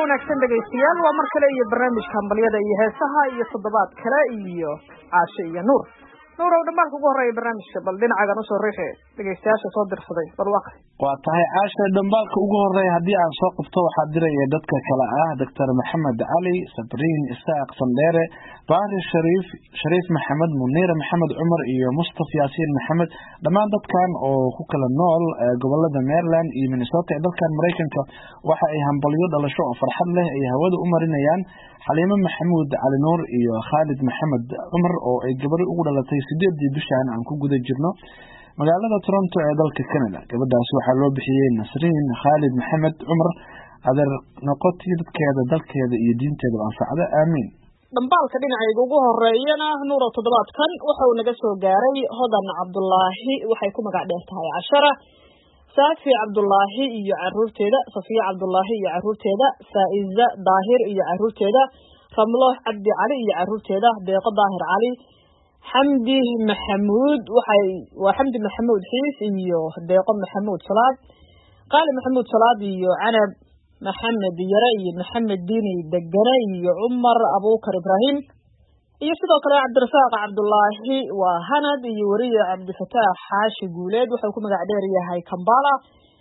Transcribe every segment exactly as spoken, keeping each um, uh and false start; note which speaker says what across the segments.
Speaker 1: wanaagsan dhegaystayaal waa mar kale iyo barnaamijka hambalyada iyo heesaha iyo toddobaad kale iyo caashe iyo nuur nuur oo dhammaanka ugu horreeya barnaamijka bal dhinacaagan usoo riixi dhegaystayaasha soo dirsaday bal waa
Speaker 2: waa tahay caashe dhambaalka ugu horreeya haddii aan soo qabto waxaa diraya dadka kale ah doctor maxamed cali sabriin isaaq sandheere baari shariif shariif maxamed muniir maxamed cumar iyo mustafa yaasiin maxamed dhammaan dadkan oo ku kala nool gobolada Maryland iyo Minnesota ee dalkan Mareykanka waxa ay hambalyo dhalasho oo farxad leh ay hawada u marinayaan Xaliimo Maxamuud Cali Nuur iyo Khalid Maxamed Cumar oo ay gabar ugu dhalatay sideedii bishaan aan ku guda jirno magaalada Toronto ee dalka Canada gabadhaas waxa loo bixiyay Nasriin Khalid Maxamed Cumar adeer noqotay dadkeeda dalkeeda iyo diinteeda anfacda aamin
Speaker 1: dhambaalka dhinacayga ugu horeeyana nuur toddobaadkan waxa uu naga soo gaaray Hodan Cabdullaahi waxay ku magac dheer tahay Cashara Saafi Cabdullaahi iyo caruurteeda Safiya Cabdullaahi iyo caruurteeda Faiza Daahir iyo caruurteeda Ramlo Cabdi Cali iyo caruurteeda Deeqo Daahir Cali Xamdi Maxamuud waxay waa Xamdi Maxamuud Xiis iyo Deeqo Maxamuud Salaad Qaali Maxamuud Salaad iyo Canab Maxamed Yara iyo Maxamed Diini Degana iyo Umar Abuukar Ibrahim iyo sidoo kale Cabdirasaaq Cabdullaahi waa Hanad iyo wariye Cabdifataax Xaashi Guuleed wuxuu ku magac dheer yahay Kambala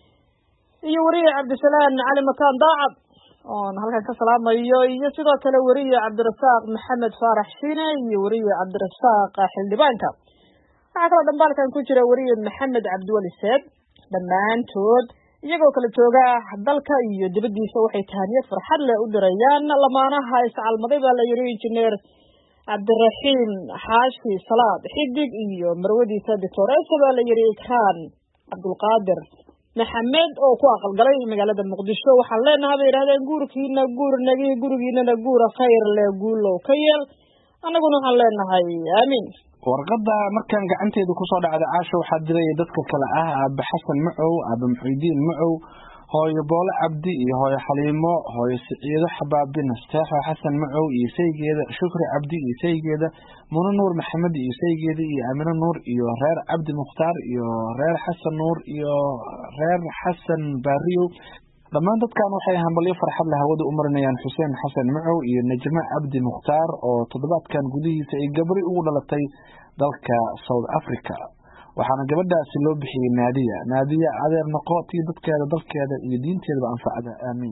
Speaker 1: iyo wariye Cabdisalaan Cali Makaan Daacad oo halkan ka salaamayo iyo sidoo kale wariye Cabdirasaaq Maxamed Faarax Shiine iyo wariye Cabdirasaaq Xildhibaanka waxa kale dhambaalkan ku jira wariye Maxamed Cabdiwali Seed dhammaantood iyagoo kala jooga dalka iyo dibadiisa waxay tahaniyad farxad leh u dirayaan lamaanaha iscalmaday baa la yiri injineer Cabdiraxiim Xaashi Salaad Xidig iyo marwadiisa Doctor Esa baa la yiri Ikraan Cabdulqaadir Maxamed oo ku aqalgalay magaalada Muqdisho waxaan leenahay bay yiraahdeen guurkiina guurnagi gurigiina guur khayr leh guulo ka yeel anaguna waxaan leenahay aamin
Speaker 2: warqada markaan gacanteedu ku soo dhacday caasho waxaa diray dadka kale ah Aaba Xasan Macow Aaba Muxiidiin Macow hooyo Boole Cabdi iyo hooyo Xaliimo hooyo Siciido Xabaabin Nasteexo Xasan Macow iyo saygeeda Shukri Cabdi iyo saygeeda Muno Nuur Maxamed iyo saygeeda iyo Amina Nuur iyo reer Cabdi Mukhtaar iyo reer Xasan Nuur iyo reer Xasan Baariyo dhammaan dadkan waxay hambalyo farxad leh hawada u marinayaan Xuseen Xasan Macow iyo Najma Cabdi Mukhtaar oo toddobaadkan gudihiisa ay gabari ugu dhalatay dalka South Africa waxaana gabadhaasi loo bixiyay Naadiya Naadiya adeer noqotay dadkeeda dalkeeda iyo diinteeda anfacda aamin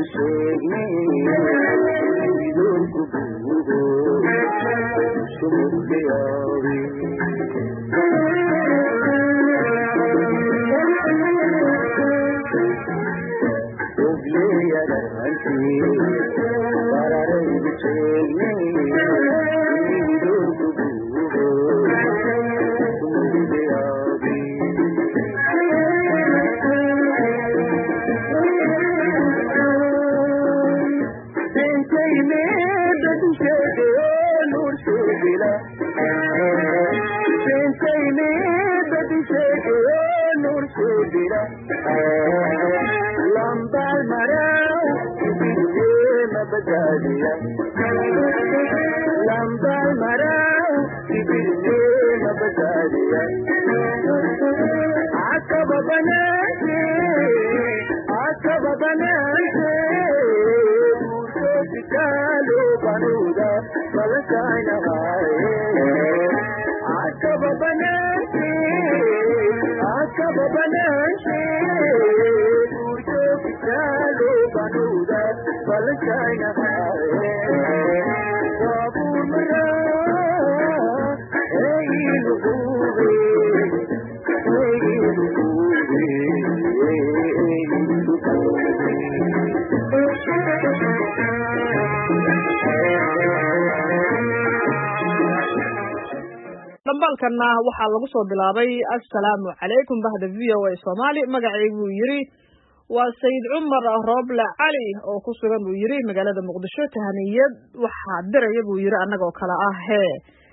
Speaker 1: dambalkana waxaa lagu soo bilaabay assalaamu calaykum bahda v o a Soomaali magacaygu yiri waa Sayid Cumar Rooble Cali oo ku sugan buu yiri magaalada Muqdisho tahaniyad waxa diraya buu yiri anagoo kala ah he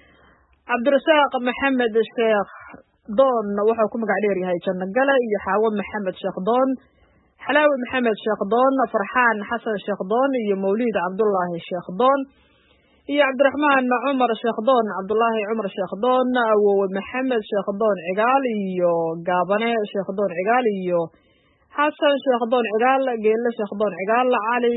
Speaker 1: Cabdirasaaq Maxamed Sheekh Doon waxa ku magac dheer yahay Janno Gala iyo Xaawo Maxamed Sheekh Doon Xalaawi Maxamed Sheekh Doon Farxaan Xasan Sheekh Doon iyo Mawlid Cabdullaahi Sheekh Doon iyo Cabdiraxmaan Cumar Sheekh Doon Cabdullaahi Cumar Sheekh Doon Awowe Maxamed Sheekh Doon Cigaal iyo Gaabane Sheekh Doon Cigaal iyo Xasan Sheekh Doon Cigaal Geelle Sheekh Doon Cigaal Cali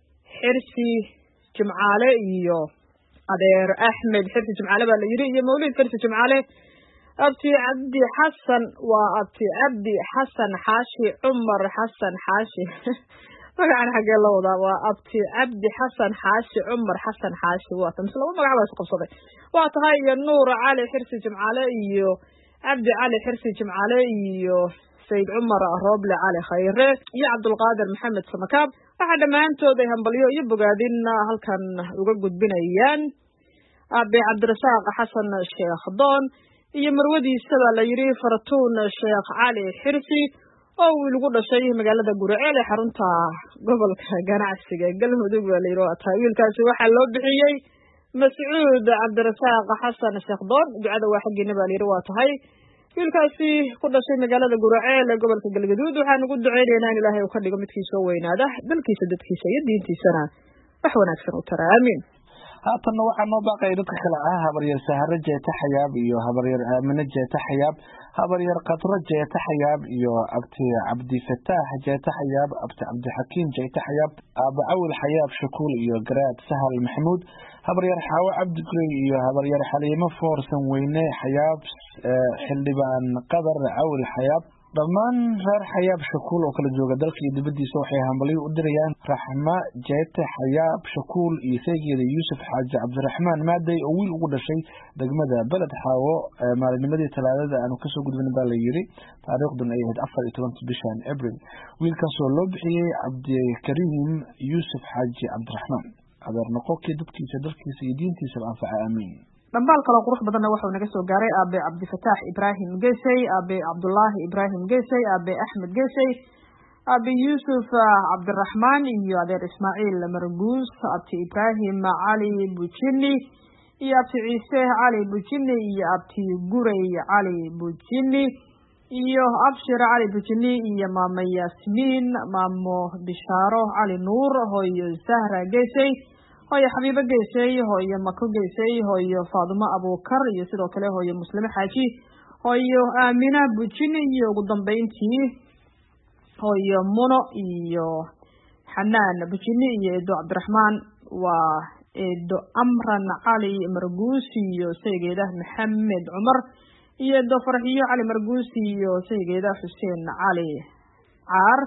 Speaker 1: Xirsi Jimcaale iyo Adeer Axmed Xirsi Jimcaale baa la yiri iyo Mawlid Xirsi Jimcaale Abti Abdi Xasan waa Abti Abdi Xasan Xaashi Cumar Xasan Xaashi magacan xagee la wadaa waa Abti Abdi Xasan Xaashi Cumar Xasan Xaashi waa tan laba magac baa isku qabsaday waa tahay iyo Nuur Cali Xirsi Jimcaale iyo Abdi Cali Xirsi Jimcaale iyo Sayid Cumar Rooble Cali Khayre iyo Cabdulqaadir Maxamed Samakaab waxa dhamaantood ay hambalyo iyo bogaadin halkan uga gudbinayaan Abi Cabdirasaaq Xasan Sheekh Doon iyo marwadiisa la yiri Fartuun Sheekh Cali Xirsi oo wiil ugu dhashay magaalada Guriceel ee xarunta gobolka ganacsiga Galmudug la yiri waa wiilkaasi waxa loo bixiyay Mas'uud Cabdirasaaq Xasan Sheekh Doon ducada waa xageena baa la yiri waa tahay wiilkaasi ku dhashay magaalada Guriceel ee gobolka Galgaduud waxaan ugu duceynaynaa in Ilaahay uu ka dhigo midkiisa oo weynaada dalkiisa dadkiisa iyo diintiisana wax wanaagsan u tara aamin
Speaker 2: haatanna waxaa noo baaqay dadka kale ah habaryar Sahare Jeeta Xayaab iyo habaryar Aamina Jeeta Xayaab habaryar Qadra Jeeta Xayaab iyo Abti Cabdi Fataax Jeeta Xayaab Abti Cabdi Xakiin Jeeta Xayaab Aba Awil Xayaab Shakuul iyo Garaad Sahal Maxamuud habaryar Xaawo Cabdi Gurey iyo habaryar Xaliimo Foorsan Weyne Xayaab xildhibaan Qadar Awil Xayaab dhammaan reer Xayaab Shakuul oo kala jooga dalka iyo dibadiisa waxay hambalyo u dirayaan Raxma Jeeta Xayaab Shakuul iyo saygeeda Yuusuf Xaaji Cabdiraxmaan Maaday oo wiil ugu dhashay degmada Balad Xaawo maalinimadii talaadada aanu ka soo gudbin baa la yiri taariikhdan ay ahayd afar iyo toban bishan April wiilkaas oo loo bixiyay Cabdi Kariim Yuusuf Xaaji Cabdiraxmaan adeer noqonkii dadkiisa dalkiisa iyo diintiisa anfaca aamin
Speaker 1: dambaal kale qurux badan waxa uu naga soo gaaray Aabe Cabdi Fataax Ibrahim Geesay Aabe Cabdullaahi Ibrahim Geesay Aabe Axmed Geesay Aabe Yuusuf Cabdiraxmaan iyo adeer Ismaaciil Marguus Abti Ibrahim Cali Bujini iyo Abti Ciise Cali Bujini iyo Abti Gurey Cali Bujini iyo Abshir Cali Bujini iyo Maama Yasmiin Maamo Bishaaro Cali Nuur hooyo Zahra Geesay hooyo Xabiibo Geesay hooyo Mako Geesay hooyo Faaduma Abuukar iyo sidoo kale hooyo Muslime Xaaji hooyo Aamina Bujini iyo ugu dambeyntii hooyo Muno iyo Xanaan Bujini iyo Eedo Cabdiraxmaan waa Eedo Amran Cali Marguus iyo saygeeda Maxamed Cumar iyo Eedo Farxiyo Cali Marguus iyo saygeeda Xuseen Cali Caar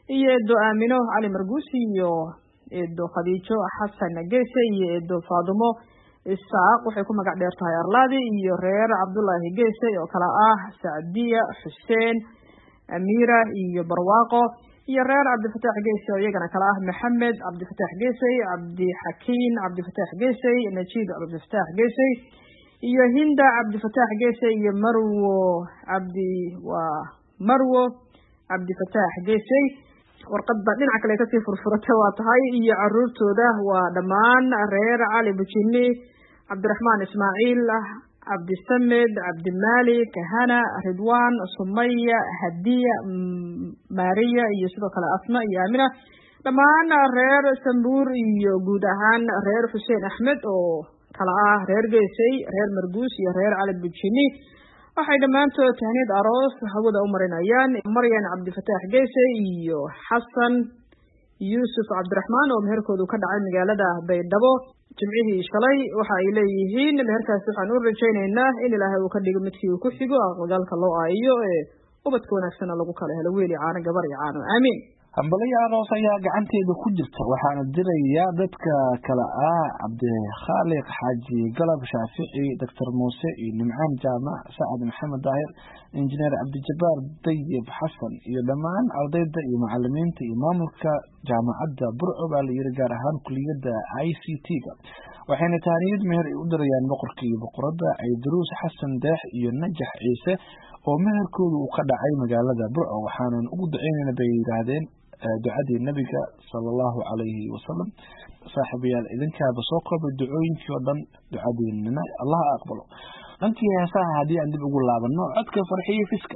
Speaker 1: iyo eedo aamino cali marguusi iyo eedo khadiijo xasan geese iyo eedo faadumo isaaq waxay ku magac dheer tahay arlaadi iyo reer cabdullaahi geese oo kala ah sacdiya xuseen amiira iyo barwaaqo iyo reer cabdifataax geese oo iyagana kala ah maxamed cabdifataax geese cabdixakiin cabdifataax geese najiib cabdifataax geese iyo hinda cabdifataax geese iyo marwo cabdi waa marwo cabdifataax geese warqadba dhinaca kale kasii furfurata waa tahay iyo caruurtooda waa dhammaan reer cali bujini cabdiraxmaan ismaaciil cabdisamed cabdimalik hana ridwan sumaya hadiya mariya iyo sidoo kale asma iyo aamina dhammaan reer sambuur iyo guud ahaan reer xuseen axmed oo kala ah reer geesay reer marguus iyo reer cali bujini waxay dhammaantood tahniid aroos hawada u marinayaan maryan cabdifataax geese iyo xasan yuusuf cabdiraxmaan oo meherkoodu ka dhacay magaalada baydhabo jimcihii shalay waxa ay leeyihiin meherkaasi waxaan u rajaynaynaa in ilaahay uu ka dhigo midkii uu ku xigo aqalgalka loo aayo ee ubadka wanaagsana lagu kala helo wiil iyo caano gabar iyo caano aamiin
Speaker 2: hambalyo aroos ayaa gacanteeda ku jirta waxaana diraya dadka kale ah cabdikhaaliq xaaji galab shaafici doctor muuse iyo nimcaan jaamac sacad maxamed daahir injineer cabdijabaar dayib xasan iyo dhammaan ardayda iyo macalimiinta iyo maamulka jaamacadda burco baa la yiri gaar ahaan kuliyadda i c t-ga waxayna tahniyad meher ay u dirayaan boqorka iyo boqoradda ay duruus xasan deex iyo najax ciise oo meherkooda uu ka dhacay magaalada burco waxaanan ugu duceynayna bay yidhaahdeen ducadii nabiga sala allahu calayhi wasalam saaxiibayaal idinkaaba soo koobay ducooyinkii oo dhan ducadiinana allaha aqbalo dhankii heesaha haddii aan dib ugu laabano codka farxiyo fiska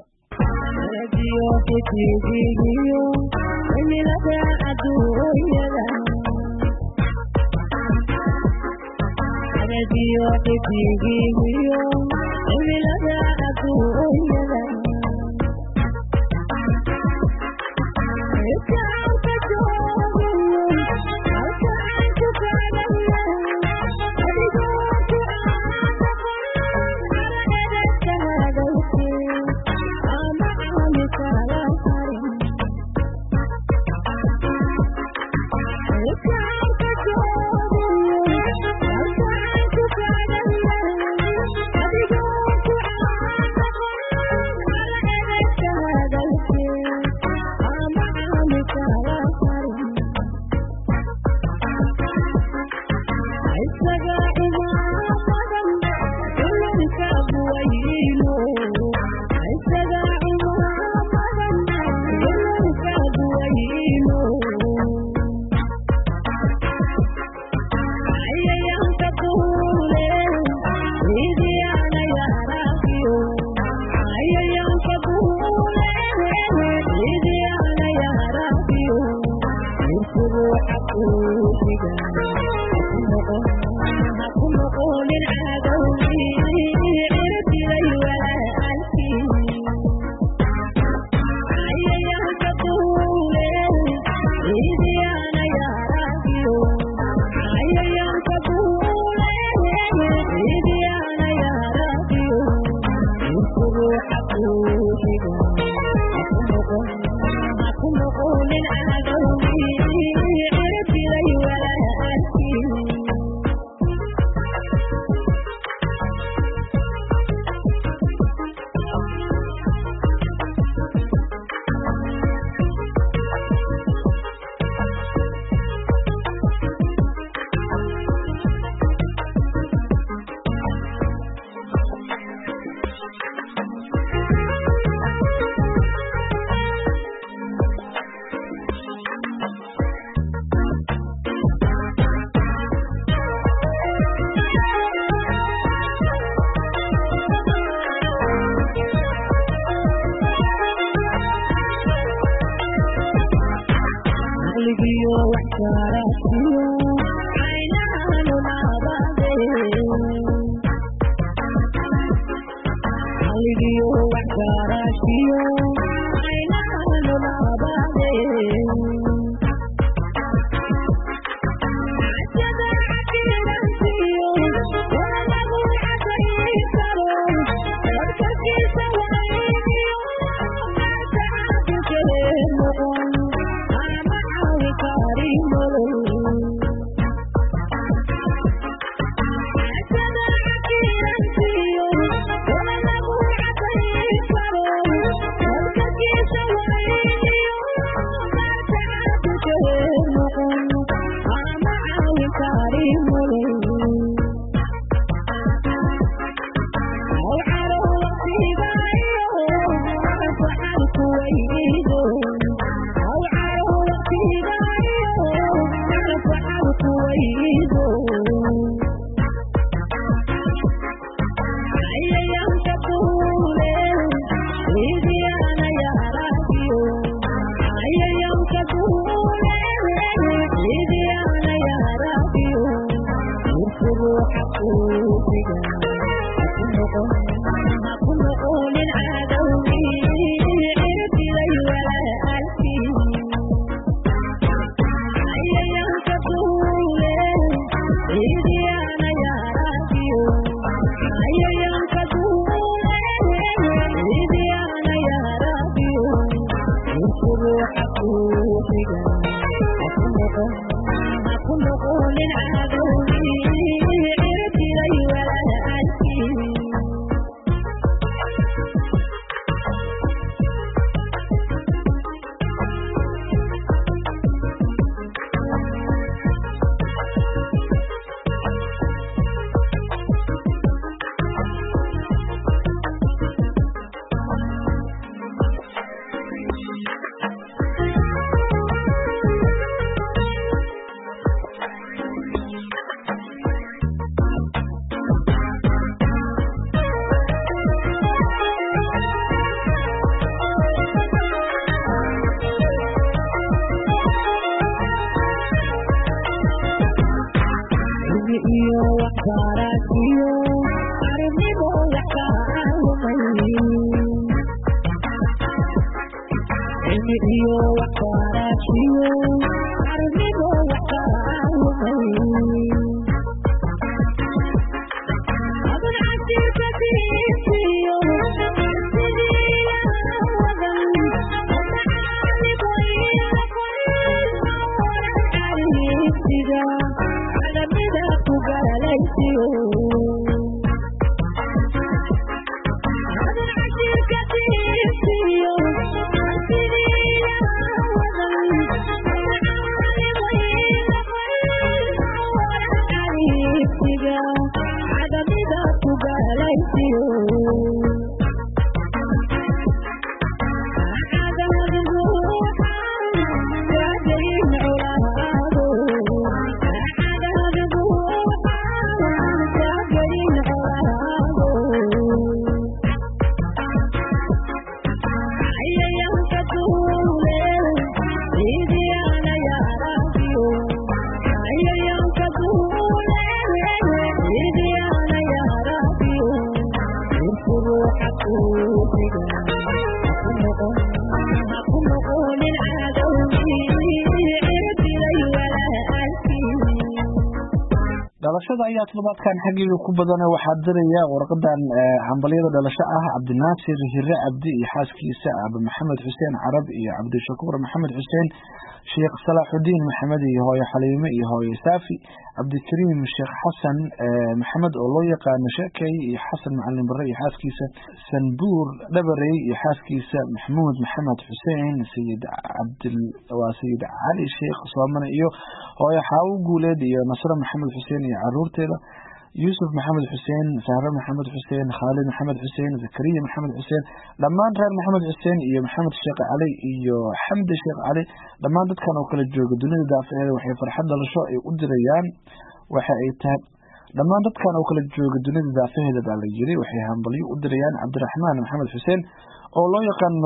Speaker 2: dhalashada ayaa toddobaadkan xaqiiqa ku badan waxaa diraya warqadan hambaliyada dhalasho ah Cabdinaasir Hirre Abdi iyo xaaskiisa Abu Maxamed Xuseen Carab iyo Cabdi Shakuur Maxamed Xuseen Sheekh Salaaxudiin Maxamed iyo hooyo Xaliime iyo hooyo Saafi Abdi Kariim Sheekh Xasan Maxamed oo loo yaqaan Sheekay iyo Xasan Macalin Barre iyo xaaskiisa Sanbuur Dhabarey iyo xaaskiisa Maxmuud Maxamed Xuseen Sayid Abdul waa Sayid Ali Sheekh Soomane iyo hooyo Xaawo Guuleed iyo Nasra Maxamed Xuseen iyo caruurteeda Yusuf Maxamed Xuseen Sahra Maxamed Xuseen Khalid Maxamed Xuseen Zakariya Maxamed Xuseen dhammaan reer Maxamed Xuseen iyo Maxamed Sheekh Ali iyo Xamdi Sheekh Ali dhammaan dadkan oo kala jooga dunida daafaheeda waxay farxad dhalasho ay u dirayaan waxa ay tahay dhammaan dadkan oo kala jooga dunida daafaheeda baa la yiri waxay hambalyo u dirayaan Cabdiraxmaan Maxamed Xuseen oo loo yaqaan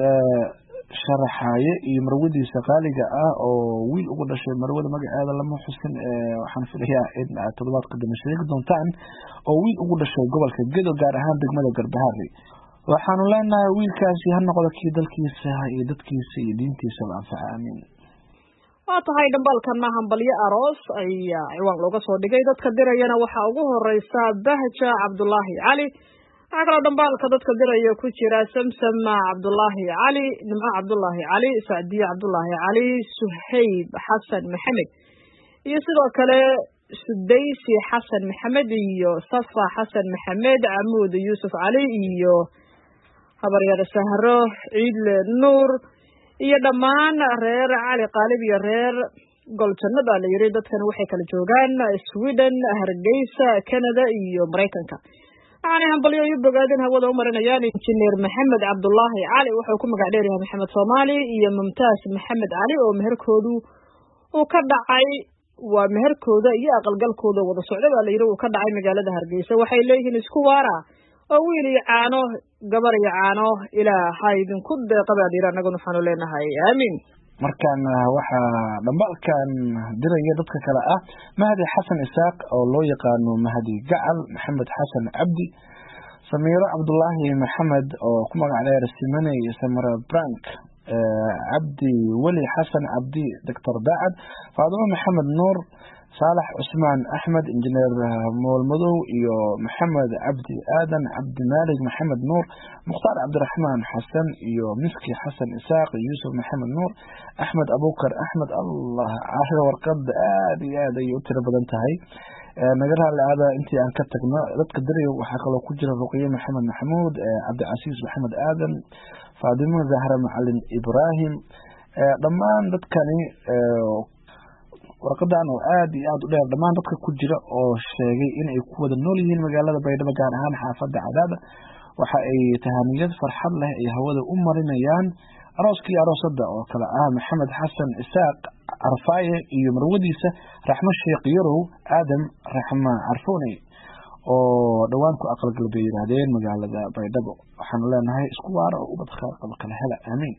Speaker 2: sharaxaaye iyo marwadiisa qaaliga ah oo wiil ugu dhashay marwada magaceeda lama xusin waxaan filayaa in toddobaad qadam sheegi doontaan oo wiil ugu dhashay gobolka Gedo gaar ahaan degmada Garbaharey waxaanu leenahay wiilkaasi ha noqdo kii dalkiisa iyo dadkiisa iyo diintiisa anfaca aamin
Speaker 1: waa tahay dhambalkana hambalyo aroos ayaa ciwaan looga soo dhigay dadka dirayana waxaa ugu horeysa Bahja Cabdullaahi Cali عقل دنبالك dadka diraya ku jira Samsam Abdullahi Ali Nimca Abdullahi Ali Saadiya Abdullahi Ali Suhayb Hassan Maxamed iyo sidoo kale Sudaysi Hassan Maxamed iyo Safa Hassan Maxamed Amoud Yusuf Ali iyo habaryar Sahro Ciid Nuur iyo dhamaan reer Ali Qalib iyo reer Goljanada la yiri dadkan waxay kala joogaan Sweden Hargeysa Canada iyo Mareykanka أنا هم بليو يبقى قادين هذا عمر نيان إنجنير محمد عبد الله علي وحكم قاعدين يا محمد صومالي يا ممتاز محمد علي ومهر كودو وكذا عي ومهر كودا يا أقل قل كودا وذا صعب على يرو وكذا عي مقالة هرجيسة وحي ليه نسكوارا أويل يعانو قبر يعانو إلى هاي بن كود قبل ديران نقول نحن لنا هاي آمين
Speaker 2: markaan waxa dhambalkan diraya dadka kala ah Mahdi Xasan Isaaq oo loo yaqaano Mahdi Gacal Maxamed Xasan Abdi Samira Abdullahi Maxamed oo ku magac dheer Simane iyo Samara Brank Abdi Wali Xasan Abdi Doctor Daad Faadimo Maxamed Nuur Saalax Usmaan Ahmed Engineer Moolmadow iyo Maxamed Abdi Aadan Abdi Malik Maxamed Nuur Mukhtaar Cabdiraxmaan Xasan iyo Miski Xasan Isaaq Yusuf Maxamed Nuur Ahmed Abubakar Ahmed Allah akhir warqad aad iyo aad ay u tiro badan tahay naga raalaada intii aan ka tagno dadka dariyo waxa kale ku jira Ruqiye Maxamed Maxamuud Abdi Casiis Maxamed Aadan Faadimo Zahra Macallin Ibrahim dhamaan dadkani warqadan oo aad iyo aad u dheer dhamaan dadka ku jira oo sheegay in ay ku wada nool yihiin magaalada Baydhabo gaar ahaan xaafadda Cadaada waxa ay tahaniyad farxad leh ay hawada u marinayaan arooskii aroosada oo kala ah Maxamed Xasan Isaaq Arfaaye iyo marwadiisa Raxmo Sheekh Yarow Aadam Raxma Arfooni oo dhawaan ku aqal galbeed yiraahdeen magaalada Baydhabo waxaan leenahay isku waara oo ubad khaar qaba kala hela aamin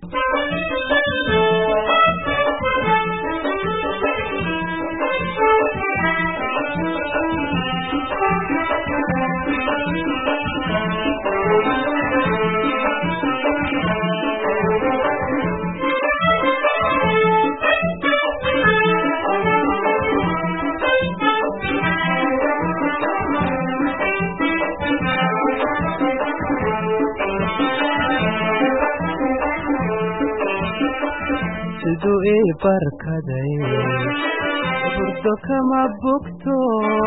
Speaker 3: sidoo ee barkaday burdo kama bogto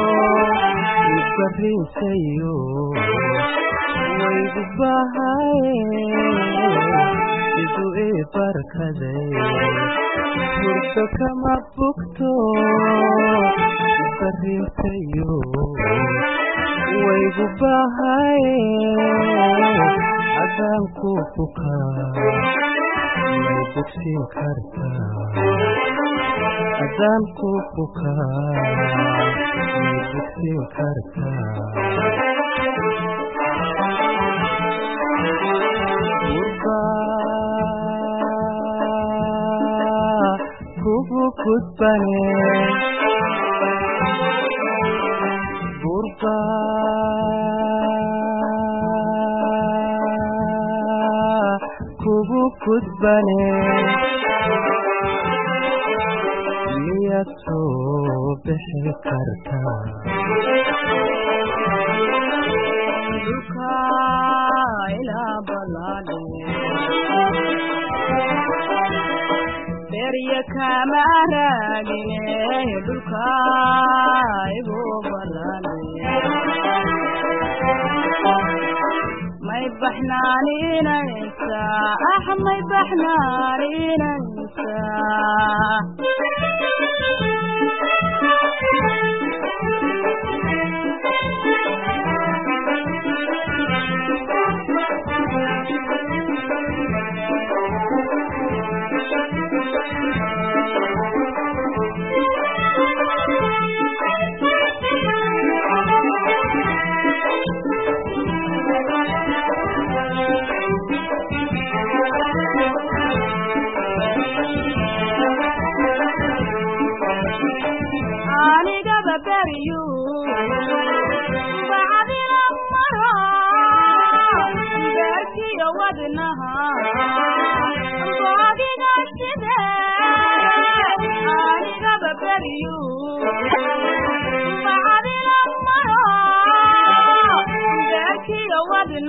Speaker 3: isbarrinsayo way gubahay sidoo ee barkaday burdo kama bogto isbarrinsayo way gubahay adaan ku fukaa bogsin karta adaan ku fukaa bogsin karta burba kugu kudbane burba kugu kudbane miyaad soo bixi kartaa dhulka ilaa balaadhe berya kama raagine dhulka igu balaadhe may baxnaaninaysa ah may baxnaaninaysa you baadina mara berkiyo wadnaha baadina side aniga babariyo baadina mara berkiyo wadnaha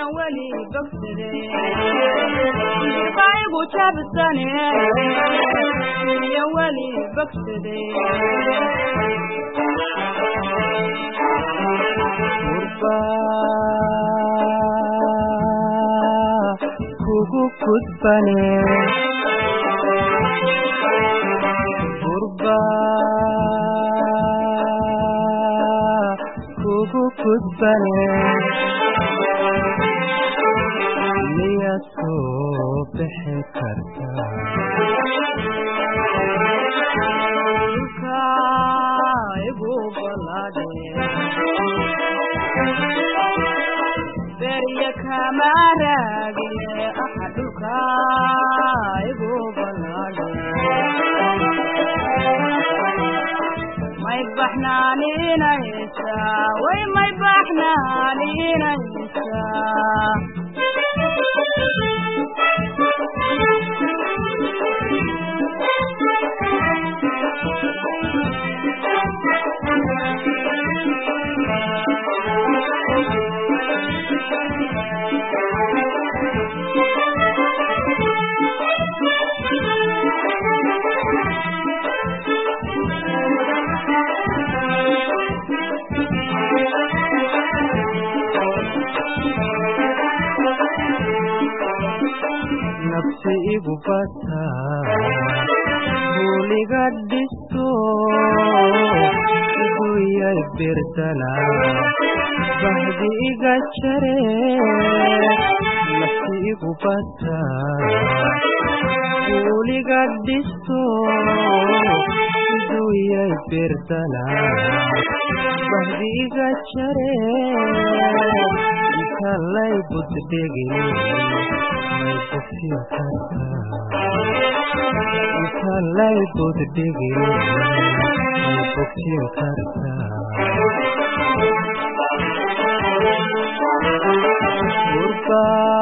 Speaker 3: weli bogsade qaygu jabsane iyo weli bogsade
Speaker 4: kugu kudbane gurba kugu kudbane miyaad soo bixi kartaa
Speaker 3: dhulka igu balaade berya kama raagine aha dhulka igu balaade may baxnaaninaysa way may baxnaaninaysa
Speaker 4: nafsi igu bata buuliga dhisto iguyay birdala bahdi iga jare nafsi igu bata buuliga dhisto iguyay birdala bahdi iga jare intalay buddhegi intalay buddhigi may bogsin kartaa gurba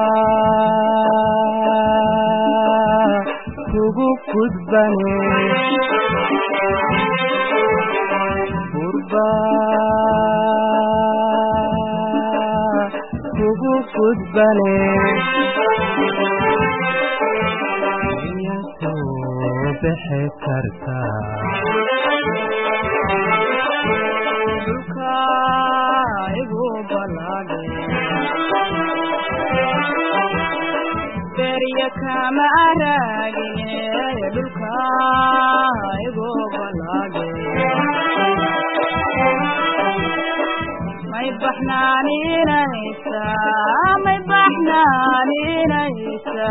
Speaker 4: kugu kudbane gurba kugu kudbane bixi kartaa
Speaker 3: dhulka igu balaade berya kama raagine dhulka igu balaade may baxnaaninaysa may baxnaaninaysa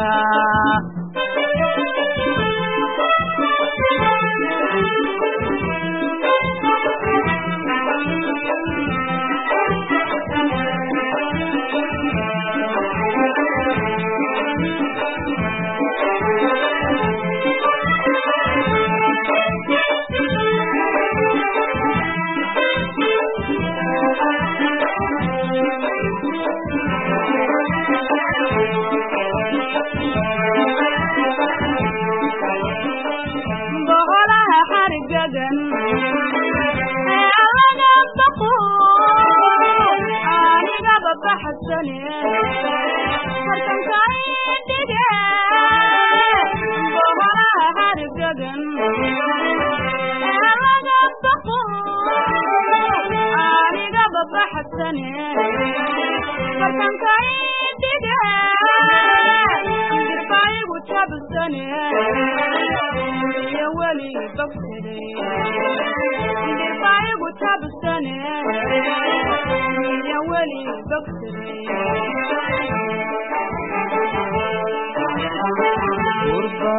Speaker 4: gurba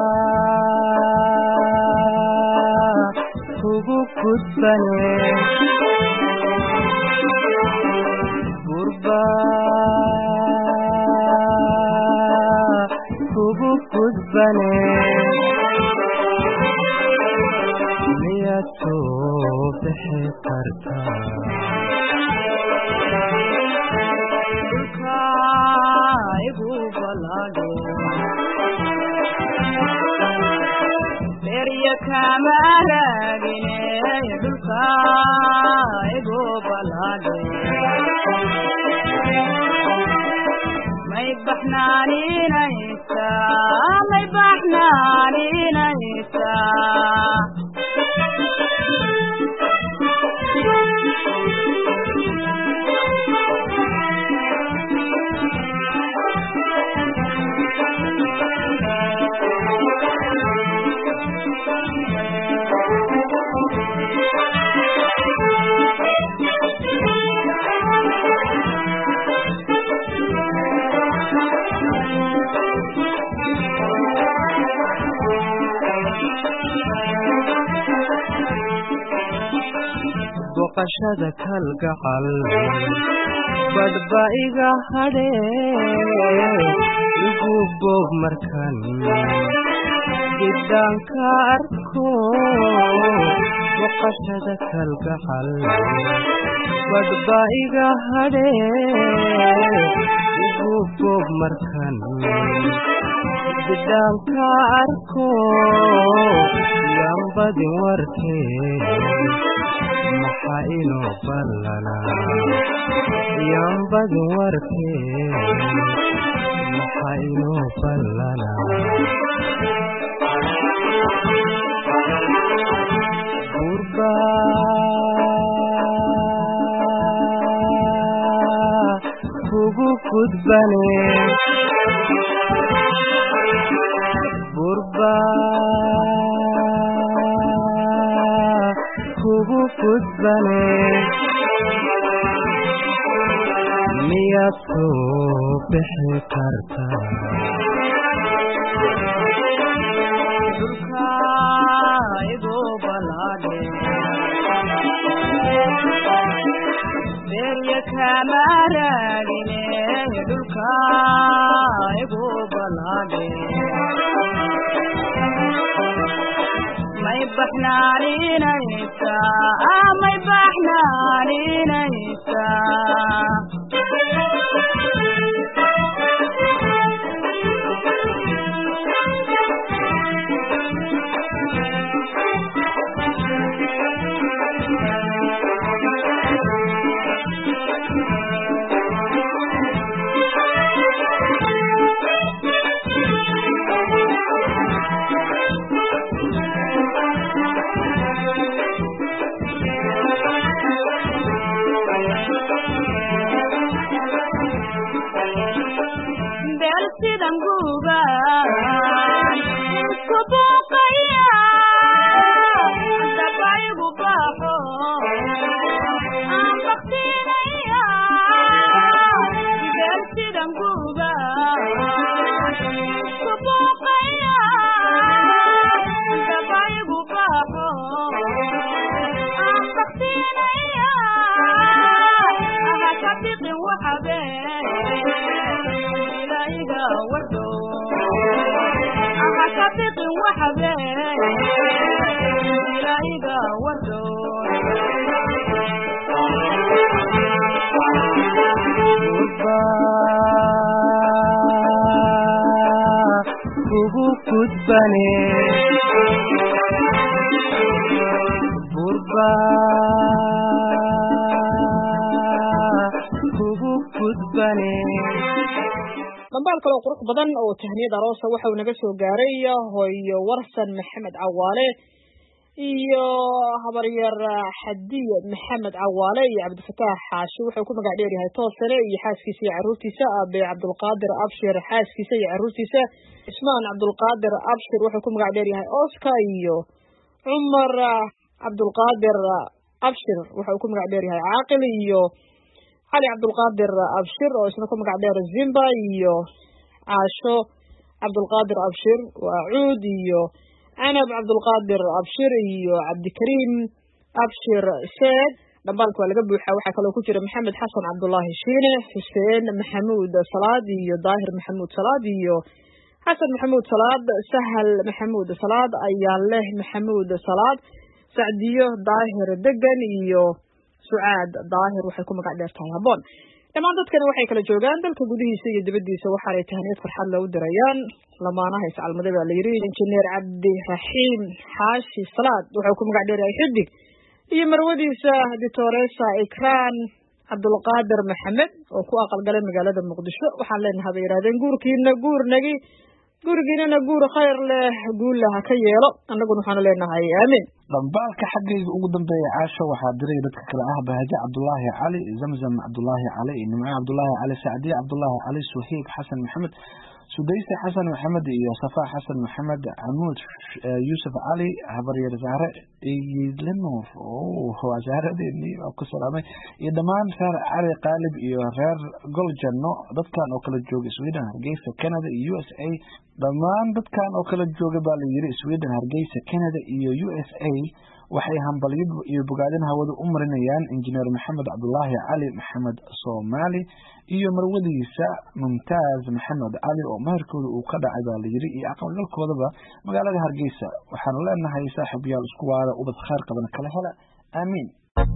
Speaker 4: kugu kudbane gurba kugu kudbane miyaad soo bixi kartaa
Speaker 3: dhulka igu balaade berya kama raagine dhulka igu balaade baxnaaninaysa may baxnaaninaysa
Speaker 4: boqashada kalgacal badhba iga hadhee igu boob markan gidaanka arko boqashada kalgacal badhba iga hadhee igu boob markan gidaanka arko yambadin warkee maxaa inoo ballanaa yambadin warkee maxaa inoo ballanaa gurba kugu gudbane gurba kugu gudbane miyaad soo bixi kartaa
Speaker 3: dhulka igu balaadhe beerya kama raagine dhulka igu balaadhe may baxnaaninaysa may baxnaaninaysa sidan guuban isku buuqaya dabaygu baxo aan baktinaya beel sidan guuban isku buuqaya dabaygu baxo aan baktinaya aha ka biqin waxabee wardo ama kafiqin waxabe ilaahiga wardo
Speaker 4: gurba kugu gudbane gurba kugu gudbane
Speaker 1: dambaal kale oo qurux badan oo tahniyad aroosa waxa uu naga soo gaaray hooyo warsan maxamed cawaale iyo habaryar xadiye maxamed cawaale iyo cabdifataax xaashi wuxuu ku magac dheer yahay toosane iyo xaaskiisa iyo caruurtiisa aabe cabdulqaadir abshir xaaskiisa iyo caruurtiisa ismaan cabdulqaadir abshir wuxuu ku magac dheer yahay oscar iyo cumar cabdulqaadir abshir wuxuu ku magac dheer yahay caaqil iyo cali cabdulqaadir abshir oo isna ku magac dheer zimba iyo caasho cabdulqaadir abshir waa cuud iyo canab cabdulqaadir abshir iyo cabdikariim abshir seed dhambaalka waa laga buuxaa waxaa kaloo ku jira maxamed xasan cabdullaahi shiine xuseen maxamuud salaad iyo daahir maxamuud salaad iyo xasan maxamuud salaad sahal maxamuud salaad ayaanleh maxamuud salaad sacdiyo daahir degan iyo sucaad daahir waxay ku magac dheer tahay habboon dhammaan dadkani waxay kala joogaan dalka gudihiisa iyo dibaddiisa waxaanay tahniyad farxad loogu dirayaan lamaanaha iscalmada baa la yidhi injineer cabdiraxiim xaashi salaad wuxuu ku magac dheer yahay xidig iyo marwadiisa dictoresa ikraan cabdulqaadir maxamed oo ku aqalgalay magaalada muqdisho waxaan leenahay bay yidhahdeen guurkiina guurnagi gurigiinana guur khayr leh guulla ha ka yeelo annaguna waxaanu leenahay aamiin
Speaker 2: dhambaalka xaggayga ugu dambeeya caasho waxaa diray dadka kale ah bahaje cabdulaahi cali zamzam cabdulaahi cali nimco cabdulaahi cali sacdiye cabdulaahi cali suhiib xasan maxamed sudayse xasan maxamed iyo safa xasan maxamed camuud yuusuf cali habaryar zahre iidlenuur waa zahradeennii waa ku salaamay iyo dhammaan reer cali qaalib iyo reer goljanno dadkan oo kala jooga sweden hargeysa canada iyo u s a dhammaan dadkan oo kala jooga baa la yiri sweden hargeysa canada iyo u s a waxay hambalyo iyo bogaadin hawada u marinayaan injineer maxamed cabdulaahi cali maxamed Soomaali iyo marwadiisa Mumtaaz Maxamed Cali oo maharkooda uu ka dhacay baa la yiri iyo aqalgalkoodaba magaalada Hargeysa waxaan leenahay saaxiibayaal isku waada ubad khayr qaban kala hela aamiin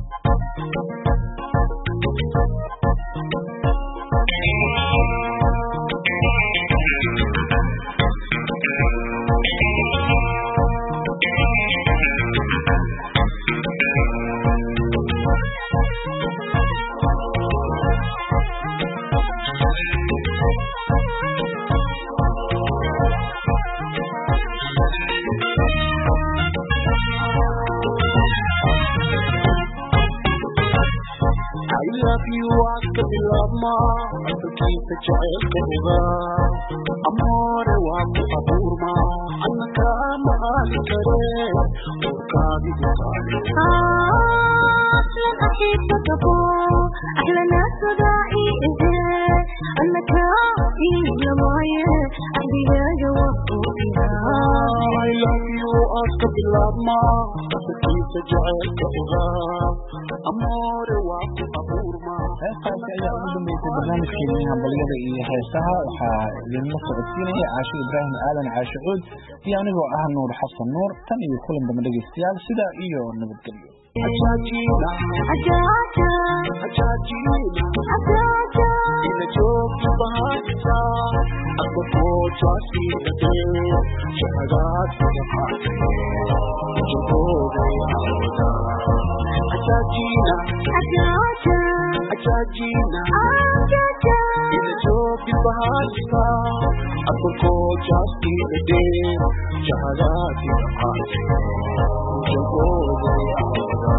Speaker 5: ma asalkiisa jaceylka uga amoore waa ku abuurma annaka ma aali kare urkaadigu qaali
Speaker 3: أصلا أحبك أبو أحلى ناس وداعي إذا أنك إيه معي أحلى جوابك
Speaker 5: I love you أسكت باللامة asalkiisa jaceylka uga amoore waa ku abuurma
Speaker 2: heestaasi ayaa ugu dambeysay barnaamijkeennii hambalyada iyo heesaha waxaa idinla socodsiinaya caasho ibraahim aadan caasho cuud iyo anigoo ah nuur xasan nuur tan iyo kulan dambe dhegeystayaal sidaa iyo nabadgelyo
Speaker 5: Ajajina,
Speaker 3: أجاجا
Speaker 5: ajajina,
Speaker 3: أجاجا
Speaker 5: ila joogta bahaysa, adba koojaasi dhadee, shahadaad sadaqaate, jabooda yaawada. Ajajina,
Speaker 3: أجاجا
Speaker 5: ajajina,
Speaker 3: أجاجا
Speaker 5: ila joogta bahaysa, adba koojaasi dhadee, shahadaad sadaqaate, jabooda yaawada.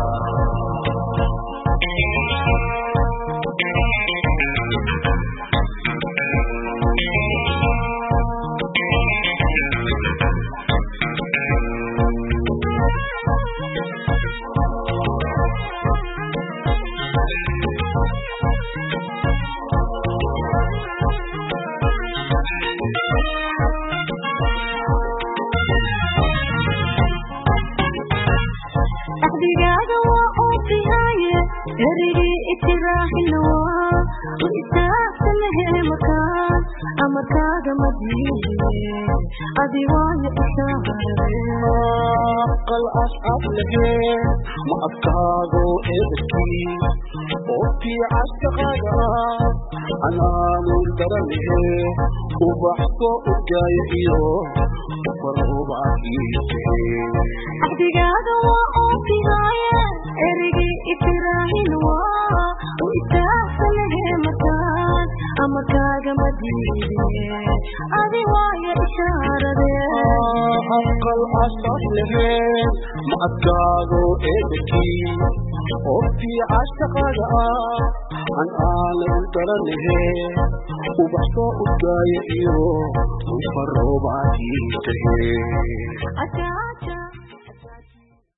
Speaker 3: أحبك وأوفياي أريد اتراح النوى وإتاك له مكان أمكاد مدينة أديوان إشارة
Speaker 5: قل أصعب لك ما أبكاغو إبكي وفي عشقها أنا مندر له وبحثو أجاي إيو وفرهو بعيسي
Speaker 3: أحبك وأوفياي أريد اتراح النوى وإتاك له مكان أمكاد مدينة أديوان إشارة
Speaker 5: قل أصعب لك ما أبكاغو إبكي وفي عشقها أنا مندر له وبحثو أجاي إيو وفرهو بعيسي
Speaker 3: أجاجا